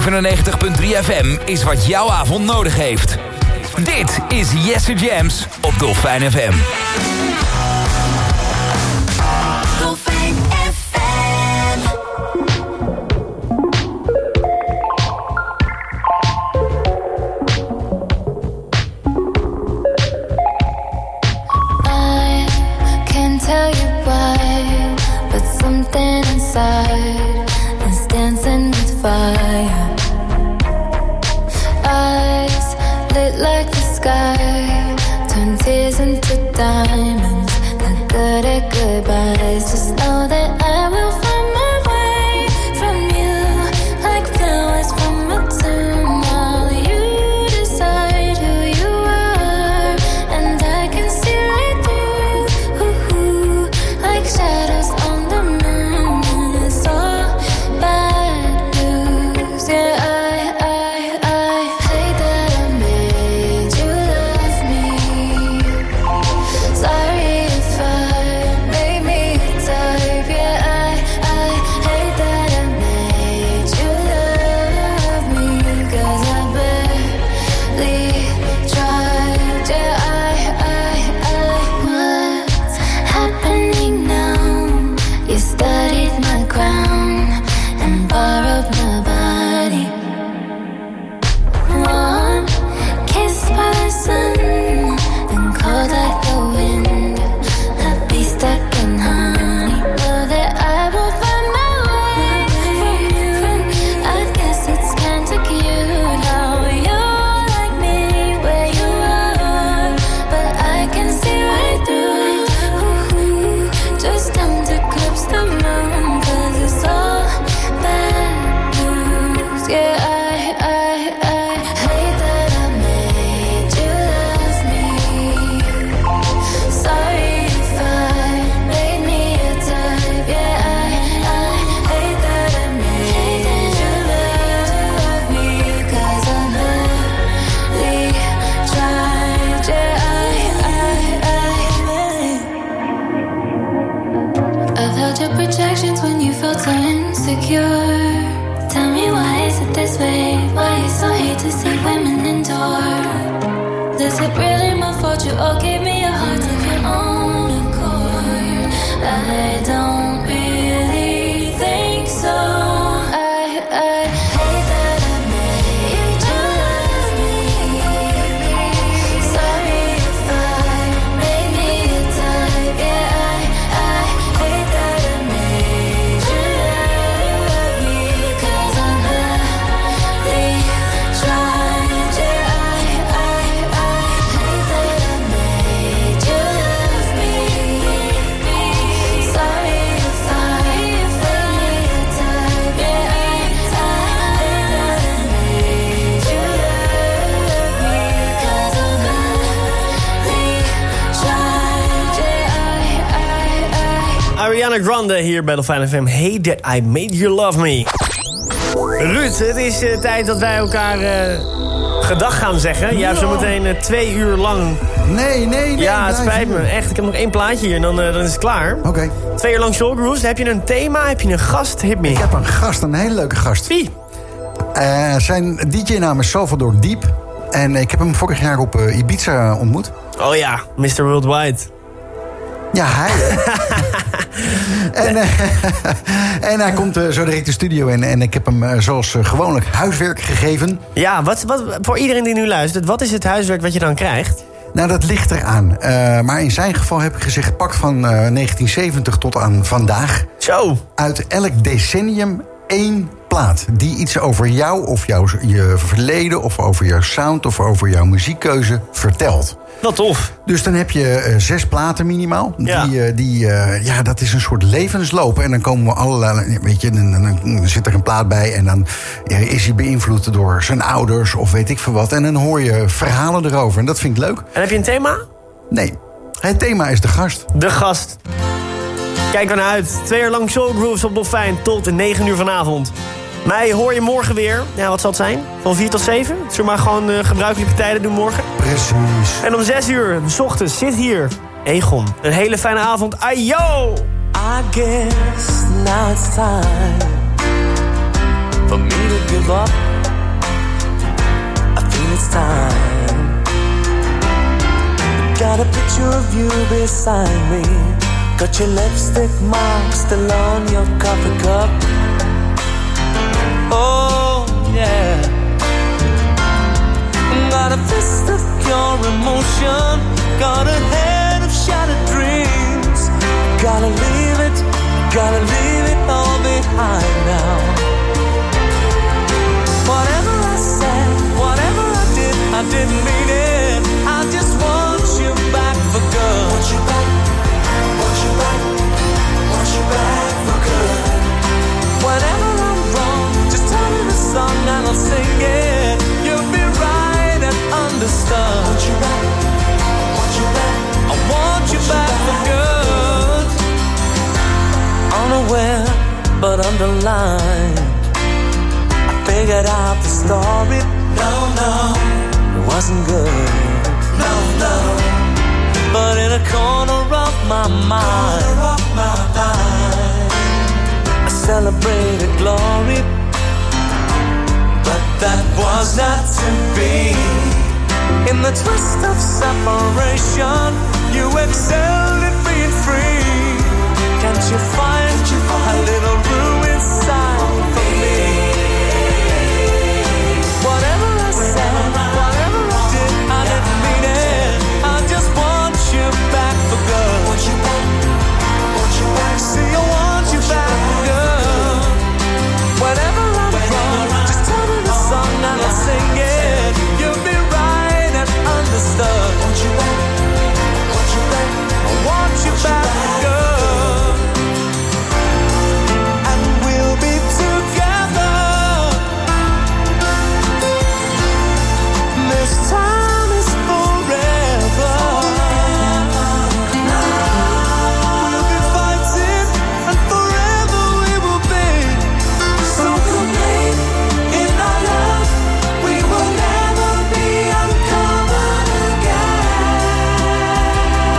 zevenennegentig komma drie F M is wat jouw avond nodig heeft. Dit is Jesse Jams op Dolfijn F M. Dolfijn F M. I can't tell you why, but something inside is dancing with fire. Eyes lit like the sky, turn tears into diamonds. Not good at goodbyes. Just know that I will find my way from you, like flowers from a tomb. While you decide who you are, and I can see right through, ooh, like shadows on the moon. It's all bad news. Yeah, I, I, I hate that I made you love me. Sorry if I made me a type. Yeah, I, I hate that I made you love me. 'Cause I barely tried. Yeah, I, I, I, what's happening now? You studied my crown and borrowed my body. Warm, kissed by the sun, then cold like the wind. I'd be stuck in honey. Know that I will find my way from you. I guess it's kinda cute how you're like me where you are, but I can see right through it. Ooh, just don't eclipse the moon, 'cause it's all bad news. Yeah, I, I, I hate that I made you love me. Sorry if I made me a type. Yeah, I, I hate that I made you love me. 'Cause I barely tried. Yeah, I, I, I I've held your projections when you felt so insecure. Tell me, why is it this way? Why you so hate to see women endure? Is it really my fault you all gave me your hearts of your own accord? I don't really think so. I, I hate that I made you love me. Sorry if I made me a type. Yeah, I, I hate that I made you love me. 'Cause I barely tried. Yeah, I, I, I hate that I made you love me. Sorry if I made me a type. Yeah, I, I hate that I made you love me. 'Cause I barely tried. Yeah, I, I, I Ariana Grande hier bij Dolfijn F M. Hey that I made you love me. Ruud, het is uh, tijd dat wij elkaar uh, gedag gaan zeggen. Jij hebt zo meteen uh, twee uur lang... Nee, nee, nee. Ja, het spijt me. Echt, ik heb nog één plaatje hier en dan, uh, dan is het klaar. Oké. Okay. Twee uur lang Soul Grooves. Heb je een thema? Heb je een gast? Hit me. Ik heb een gast, een hele leuke gast. Wie? Uh, zijn D J-naam is Salvador Diep. En ik heb hem vorig jaar op uh, Ibiza ontmoet. Oh ja, mister Worldwide. Ja, hij. en, uh, en hij komt uh, zo direct de studio in. En ik heb hem uh, zoals uh, gewoonlijk huiswerk gegeven. Ja, wat, wat, voor iedereen die nu luistert, wat is het huiswerk wat je dan krijgt? Nou, dat ligt eraan. Uh, maar in zijn geval heb ik gezegd, pak van uh, negentien zeventig tot aan vandaag. Zo. Uit elk decennium één plaat die iets over jou of jouw, je verleden... of over jouw sound of over jouw muziekkeuze vertelt. Wat tof. Dus dan heb je uh, zes platen minimaal. Ja. Die, uh, die, uh, ja, dat is een soort levensloop. En dan komen we allerlei... Weet je, dan, dan, dan zit er een plaat bij... en dan uh, is hij beïnvloed door zijn ouders of weet ik veel wat. En dan hoor je verhalen erover. En dat vind ik leuk. En heb je een thema? Nee. Het thema is de gast. De gast. Kijk er naar uit. Twee uur lang Soul Grooves op Dolfijn tot negen uur vanavond. Mij hoor je morgen weer. Ja, wat zal het zijn? Van vier tot zeven? Zullen we maar gewoon uh, gebruikelijke tijden doen morgen? Precies. En om zes uur, 's ochtends, zit hier Egon. Een hele fijne avond. Ayo! I guess now it's time for me to give up it's time. Got a picture of you beside me. Got your lipstick mark still on your coffee cup. Oh yeah. Got a fist of pure emotion. Got a head of shattered dreams. Gotta leave it, gotta leave it all behind now. Whatever I said, whatever I did, I didn't mean it. I just want you back for good. Want you back, want you back, want you back for good. Whenever I'm wrong, just tell me the song and I'll sing it. You'll be right and understood. Want you back, want you back, I want you back for good. Unaware, but underlined, I figured out the story. No, no, it wasn't good. No, no, but in a corner of my mind, corner of my mind, I celebrated glory. But that was not to be. In the twist of separation, you excelled at being free. Can't you find, Can't you find a little room inside for me? Whatever I said, whatever I did, I didn't mean it. I just want you back for good. Want you back, want you back. See, I want you back for good. Whenever I'm wrong, just tell me the song and I'll sing it. You'll be right and understood. Want you back, want you back, I want you back for good. And we'll be together. This time is forever. We'll be fighting and forever we will be. So complete in our love, we will never be uncovered again.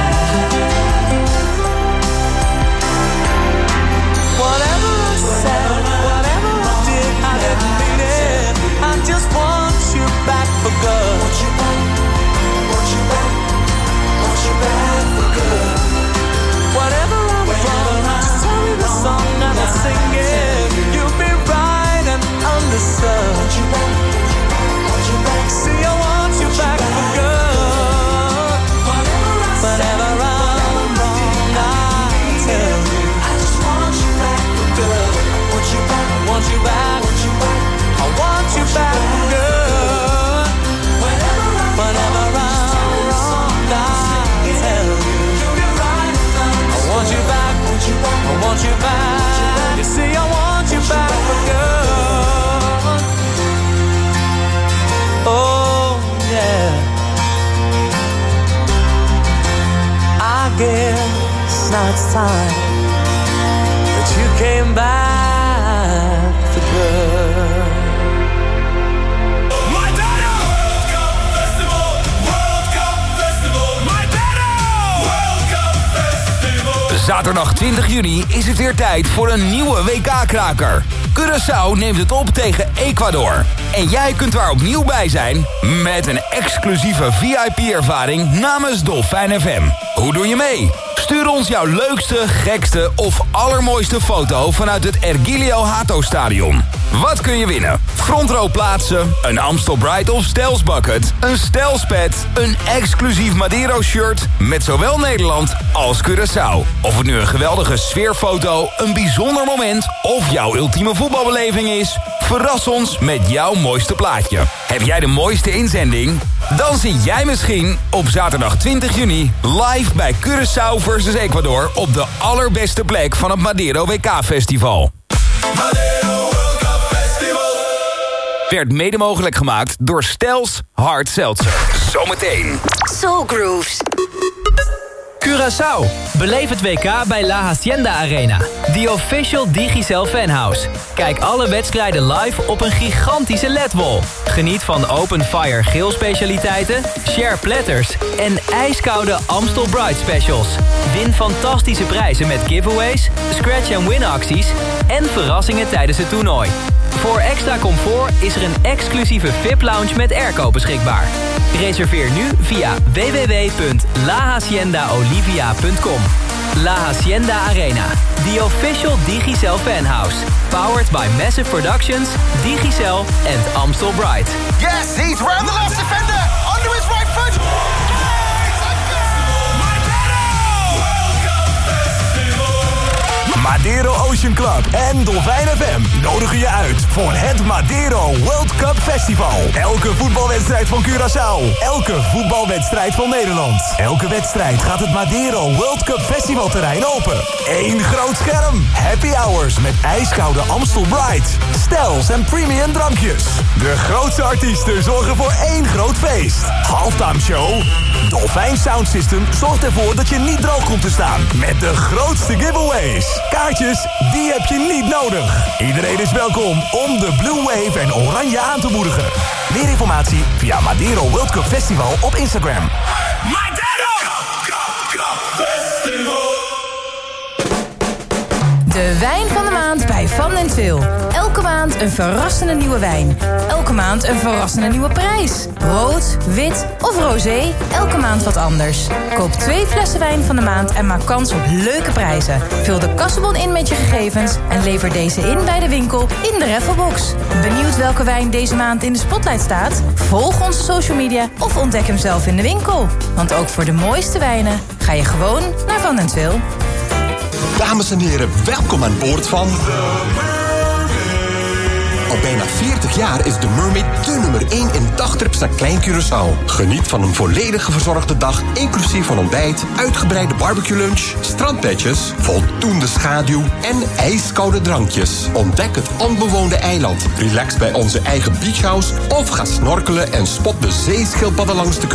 Whatever I said, whatever I did, I didn't mean it. I just want you back for good. Want you back, want you back, want you back for good. Whatever I'm wrong, just tell me the song and I'll sing it. You'll be right and understood. Want you back, want you back. See, I want you back for good. Whatever I'm wrong, I'll tell you. I just want you back for good. Want you back, want you back, want you back. I want you back for good. Whenever I'm wrong, I'll tell you. I want you back, I want you back. You see, I want you back for good. Oh, yeah. I guess now it's time that you came back for good. Zaterdag twintig juni is het weer tijd voor een nieuwe W K-kraker. Curaçao neemt het op tegen Ecuador. En jij kunt er opnieuw bij zijn met een exclusieve V I P-ervaring namens Dolfijn F M. Hoe doe je mee? Stuur ons jouw leukste, gekste of allermooiste foto vanuit het Ergilio Hato Stadion. Wat kun je winnen? Frontrow plaatsen, een Amstel Bright of Stels bucket, een Stels pet, een exclusief Madero shirt met zowel Nederland als Curaçao. Of het nu een geweldige sfeerfoto, een bijzonder moment of jouw ultieme voetbalbeleving is, verras ons met jouw mooiste plaatje. Heb jij de mooiste inzending? Dan zit jij misschien op zaterdag twintig juni live bij Curaçao versus Ecuador op de allerbeste plek van het Madero W K-festival. Madero World Cup Festival werd mede mogelijk gemaakt door Stels Hard Seltzer. Zometeen Soul Grooves. Curaçao. Beleef het W K bij La Hacienda Arena. The official Digicel fanhouse. Kijk alle wedstrijden live op een gigantische L E D-wall. Geniet van open fire grill specialiteiten, share platters en ijskoude Amstel Bright specials. Win fantastische prijzen met giveaways, scratch-and-win acties en verrassingen tijdens het toernooi. Voor extra comfort is er een exclusieve V I P-lounge met airco beschikbaar. Reserveer nu via w w w punt la hacienda olivia punt com. La Hacienda Arena, the official Digicel fanhouse. Powered by Massive Productions, Digicel and Amstel Bright. Yes, he's round the last defender, under his right foot. Madero Ocean Club en Dolfijn F M nodigen je uit voor het Madero World Cup Festival. Elke voetbalwedstrijd van Curaçao, elke voetbalwedstrijd van Nederland. Elke wedstrijd gaat het Madero World Cup Festival terrein open. Eén groot scherm, happy hours met ijskoude Amstel Bright, stels en premium drankjes. De grootste artiesten zorgen voor één groot feest. Halftime show. Dolfijn Sound System zorgt ervoor dat je niet droog komt te staan. Met de grootste giveaways. Kaartjes, die heb je niet nodig. Iedereen is welkom om de Blue Wave en Oranje aan te moedigen. Meer informatie via Madero World Cup Festival op Instagram. Madero! De wijn van de maand bij Van en Til. Elke maand een verrassende nieuwe wijn. Elke maand een verrassende nieuwe prijs. Rood, wit of rosé, elke maand wat anders. Koop twee flessen wijn van de maand en maak kans op leuke prijzen. Vul de kassenbon in met je gegevens en lever deze in bij de winkel in de Raffelbox. Benieuwd welke wijn deze maand in de spotlight staat? Volg onze social media of ontdek hem zelf in de winkel. Want ook voor de mooiste wijnen ga je gewoon naar Van en Til. Dames en heren, welkom aan boord van... Al bijna veertig jaar is de Mermaid de nummer één in dagtrips naar Klein Curaçao. Geniet van een volledig verzorgde dag, inclusief van ontbijt, uitgebreide barbecue lunch, strandbedjes, voldoende schaduw en ijskoude drankjes. Ontdek het onbewoonde eiland, relax bij onze eigen beachhouse of ga snorkelen en spot de zeeschildpadden langs de kust.